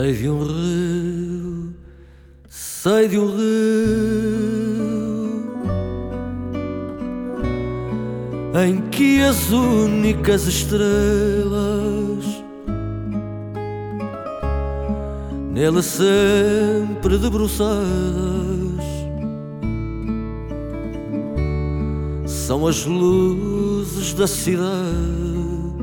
Sei de um rio, sei de um rio em que as únicas estrelas nele sempre debruçadas são as luzes da cidade.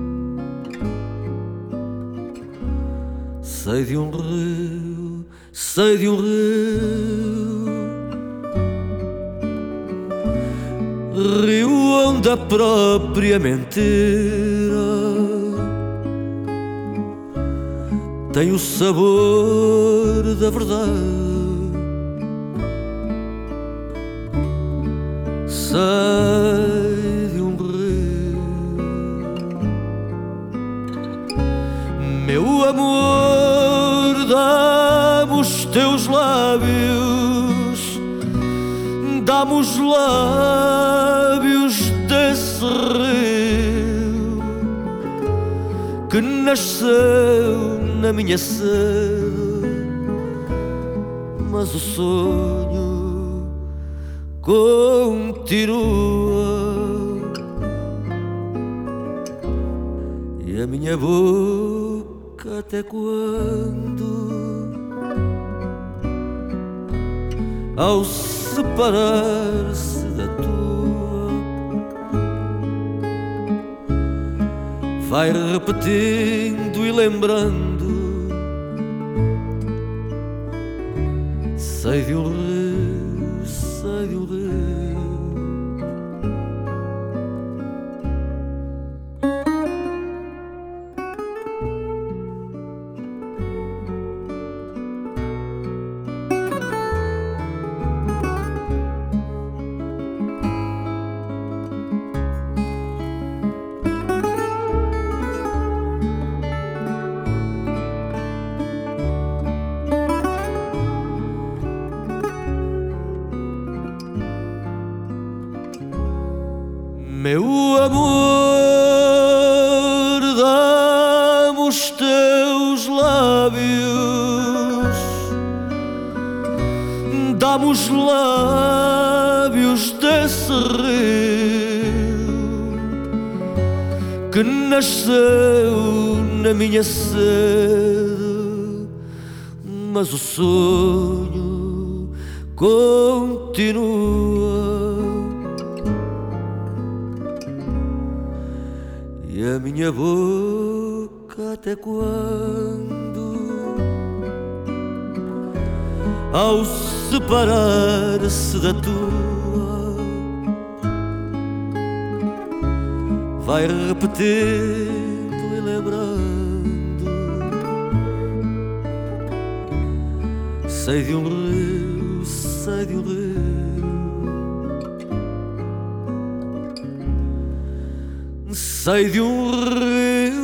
Sei de um rio, sei de um rio onde a própria mentira tem o sabor da verdade. Sei de um rio, meu amor, dá-me os teus lábios, dá-me os lábios desse rio que nasceu na minha sede, mas o sonho continua. E a minha boca até quando, ao separar-se da tua, vai repetindo e lembrando. Sei de um rio, sei de um rio. Meu amor, dá-me os teus lábios, dá-me os lábios desse rio que nasceu na minha sede, mas o sonho continua. E a minha boca até quando, ao separar-se da tua, vai repetindo e lembrando. Sei de um rio, sei de um rio. Sei de um rio,